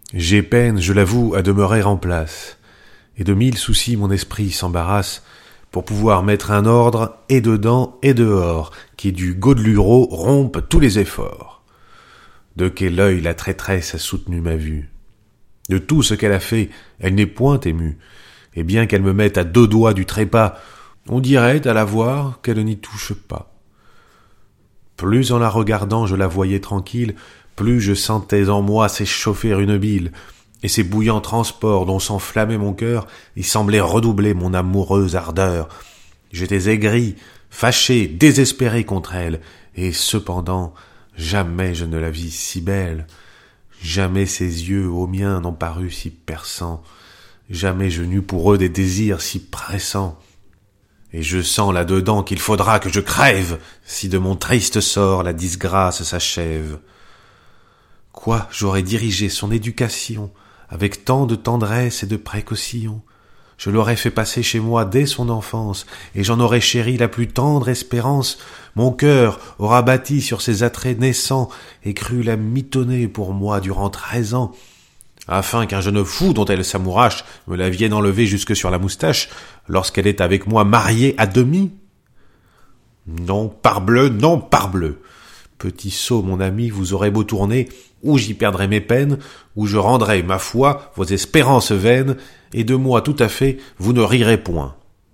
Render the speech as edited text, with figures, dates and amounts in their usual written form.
J'ai peine, je l'avoue, à demeurer en place, et de 1000 soucis mon esprit s'embarrasse pour pouvoir mettre un ordre et dedans et dehors, qui du Godelureau rompe tous les efforts. De quel œil la traîtresse a soutenu ma vue. De tout ce qu'elle a fait, elle n'est point émue, et bien qu'elle me mette à 2 doigts du trépas, on dirait, à la voir, qu'elle n'y touche pas. Plus en la regardant je la voyais tranquille, plus je sentais en moi s'échauffer une bile, et ces bouillants transports dont s'enflammait mon cœur y semblaient redoubler mon amoureuse ardeur. J'étais aigri, fâché, désespéré contre elle, et cependant, jamais je ne la vis si belle. Jamais ses yeux aux miens n'ont paru si perçants. Jamais je n'eus pour eux des désirs si pressants. Et je sens là-dedans qu'il faudra que je crève, si de mon triste sort la disgrâce s'achève. Quoi, j'aurais dirigé son éducation avec tant de tendresse et de précaution. Je l'aurais fait passer chez moi dès son enfance, et j'en aurais chéri la plus tendre espérance. Mon cœur aura bâti sur ses attraits naissants, et cru la mitonner pour moi durant 13 ans, afin qu'un jeune fou dont elle s'amourache me la vienne enlever jusque sur la moustache, lorsqu'elle est avec moi mariée à demi. Non, parbleu, non, parbleu. Petit sot, mon ami, vous aurez beau tourner, ou j'y perdrai mes peines, ou je rendrai, ma foi, vos espérances vaines, et de moi tout à fait, vous ne rirez point.